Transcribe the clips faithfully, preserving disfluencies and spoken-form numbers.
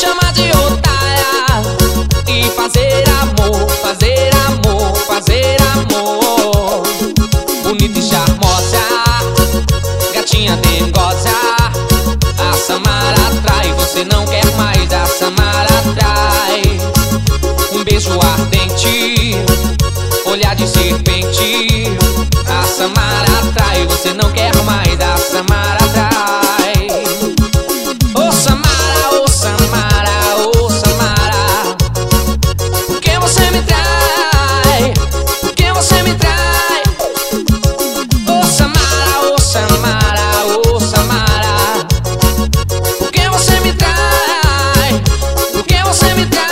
chama de otária e fazer amor, fazer amor, fazer amor. Bonita e charmosa, gatinha dengosa, a Samara atrai, você não quer mais, a Samara atrai. Um beijo ardente, olhar de serpente, a Samara atrai, você não quer mais, a Samara atrai. Ô Samara, ô Samara, ô Samara, por que você me trai? Por que você me trai? Ô Samara, ô Samara, ô Samara, por que você me trai? Por que você me trai?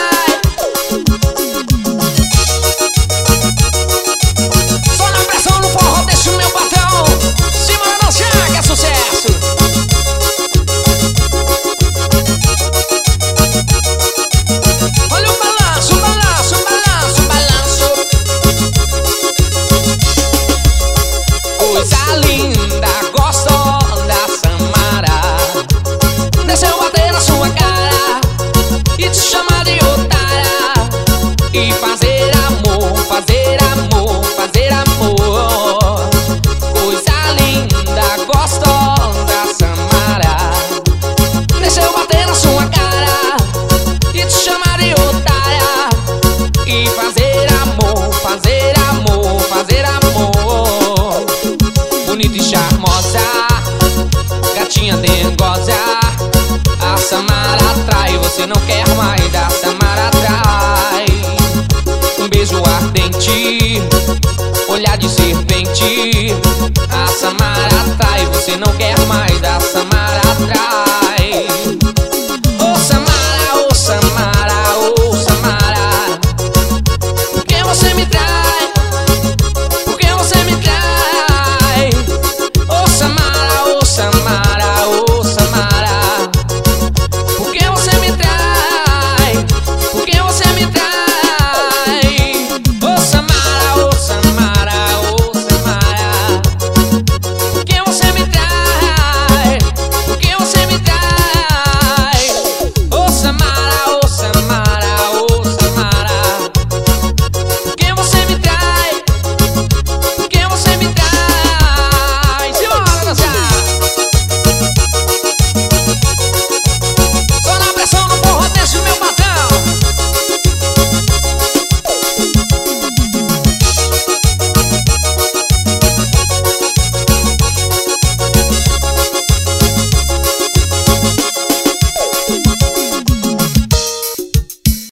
Só na pressão no forró, deixa o meu patrão se manda dançar, que é sucesso. Olha o balanço, o balanço, o balanço, o balanço. Coisa linda, gostosa, Samara, desceu bater na sua cara e te chama de otária e fazer amor, fazer amor, fazer amor. Coisa linda, gostosa, Samara, desceu bater na sua cara e te chama de otária e fazer amor, fazer amor, fazer amor. Bonita e charmosa, gatinha dengosa, a Samara atrai, você não quer mais, a Samara atrai. Um beijo ardente, olhar de serpente, a Samara atrai, você não quer mais, a Samara atrai.